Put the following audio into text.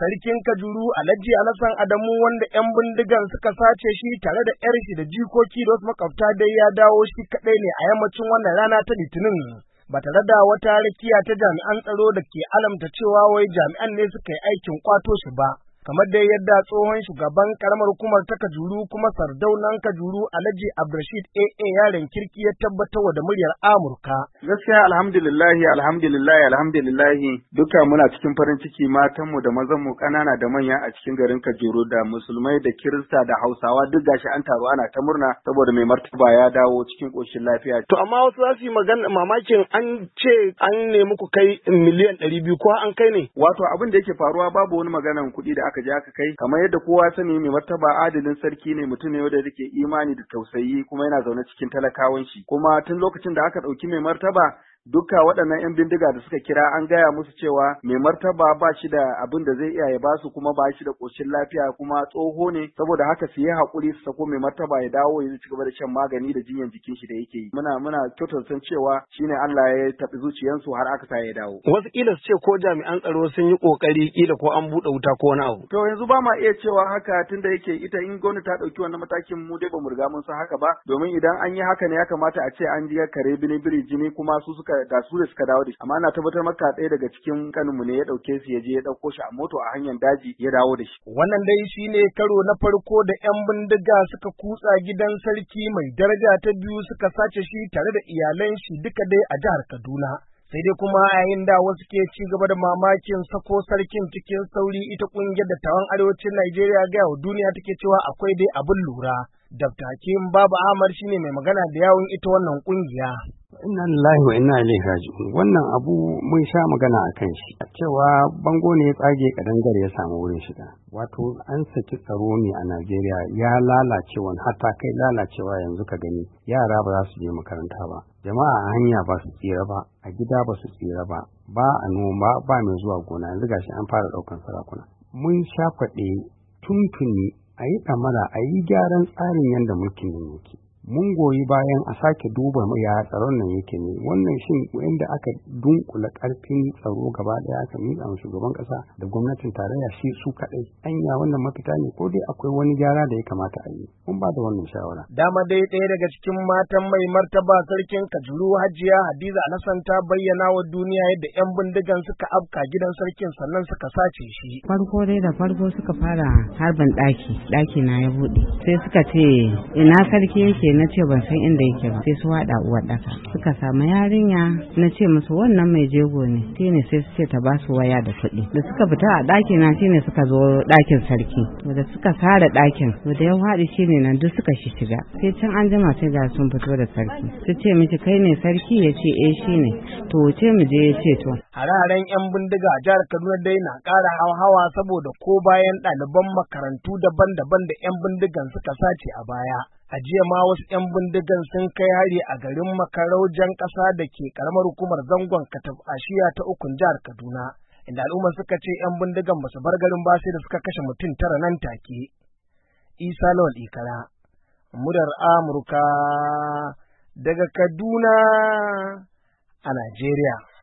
Sarkin Kajuru Alhaji Alhassan Adamu wanda 'yan bindigan suka sace shi tare da 'yar shi da jikoki da wasu makwabta dai ya dawo shi kaɗai ne a yammacin wannan rana ta Litinin. Ba tare da wata rakiya ta jami'an tsaro da ke alamta cewa wai jami'an ne suka yi aikin kwato shi ba. Kamar dai yadda tsohon shugaban karamar hukumar ta Kajuru kuma sardaunan Kajuru Alhaji Abdulrashid AA yaren kirki ya tabbatar da muryar Amurka. Gaskiya alhamdulillahi duka muna cikin farin ciki matanmu da mazanmu ƙanana da manya a cikin garin Kajuru da musulmai da Kirista da Hausawa duk gashi an taru ana ta murna saboda mai martaba ya dawo cikin ƙoshin lafiya. To amma wasu za su yi magana mamakin an ce an nemi ku kai miliyan 200 ko an kai ne? Wato abin da yake faruwa babu wani maganan kuɗi da aka je aka kai kamar yadda kowa sani mai martaba adalin sarki ne mutum ne wanda yake imani da tausayi kuma yana zaune cikin talakawan shi kuma tun lokacin da aka ɗauki mai martaba duka waɗannan 'yan bindiga da suka kira an gaya musu cewa mai martaba ba shi da abin da zai iya ya basu kuma ba shi da ƙoshin lafiya kuma tsoho ne saboda haka su yi haƙuri su sako mai martaba ya dawo ya ci gaba da shan magani da jinyan jikin shi da yake yi muna kyautata cewa shine Allah ya taɓi zuciyansu har aka sa ya dawo. Wasu kila su ce ko jami'an tsaro sun yi ƙoƙari kila ko an buɗe wuta ko wani abu. To yanzu ba ma iya cewa haka tunda yake ita in gwamnati ta ɗauki wannan matakin mu dai ba mu riga mun san haka ba domin idan an yi haka ne ya kamata a ce an ji kare biri jini kuma su suka dawo da shi amma ana tabbatar maka ɗaya daga cikin kaninmu ne ya ɗauke su ya je ya ɗauko shi a moto a hanyar daji ya dawo da shi. Wannan dai shine karo na farko da 'yan bindiga suka kutsa gidan sarki mai daraja ta biyu suka sace shi tare da iyalan shi duka dai a jihar Kaduna. Sai dai kuma yayin da wasu ke ci gaba da mamakin sako sarkin cikin sauri ita ƙungiyar dattawan arewacin Najeriya ga wa duniya take cewa akwai dai abin lura. Dr. Hakim Baba Ahmad shine mai magana da yawun ita wannan ƙungiya. Inna lillahi wa inna ilaihi raji'un. Wannan abu mun sha magana a kan shi. Cewa bango ne ya tsage kadangare ya samu wurin shiga. Wato an saki tsaro ne a Najeriya ya lalace wani hatta kai lalacewa yanzu ka gani yara ba za su je makaranta ba. Jama'a a hanya ba su tsira ba, a gida ba su tsira ba, ba a noma ba mai zuwa gona yanzu gashi an fara ɗaukan sarakuna. Mun sha faɗe tuntuni a yi ɗamara a yi gyaran tsarin yadda mulkin nan yake. Mun goyi bayan a sake duba ya tsaron nan yake ne wannan shin wanda aka dunkula karfin tsaro gaba daya aka miƙa wa shugaban kasa da gwamnatin tarayya shi su kadai anya wannan mafita ne ko dai akwai wani gyara da ya kamata a yi mun ba da wannan shawara. Dama dai ɗaya daga cikin matan mai martaba sarkin Kajuru Hajiya Hadiza Alhassan ta bayyana wa duniya yadda 'yan bindigan suka afka gidan sarkin sannan suka sace shi. Farko suka fara harbin ɗaki na ya buɗe sai suka ce ina sarki yake na ce ban san inda yake ba sai su wada uwar daka suka samu yarinya na ce musu wannan mai jego ne shine sai su ce ta ba su waya da kuɗi da suka fita a ɗaki na shine suka zo ɗakin sarki da suka sare ɗakin da ya faɗi shine nan duk suka shiga sai can an jima sai ga sun fito da sarki su ce miki kai ne sarki ya ce eh shine to wuce mu je ya ce to. Hararen 'yan bindiga a jihar Kaduna dai na ƙara hawa saboda ko bayan ɗaliban makarantu daban-daban da 'yan bindigan suka sace a baya. A jiya ma wasu 'yan bindigan sun kai hari a garin Makaraujan ƙasa da ke ƙaramar hukumar Zangon Katab a shiya ta ukun jihar Kaduna, inda al'umma suka ce 'yan bindigan ba su bar garin ba sai da suka kashe mutum 9 nan take. Isa Lawal Ikara, muryar Amurka daga Kaduna a Najeriya.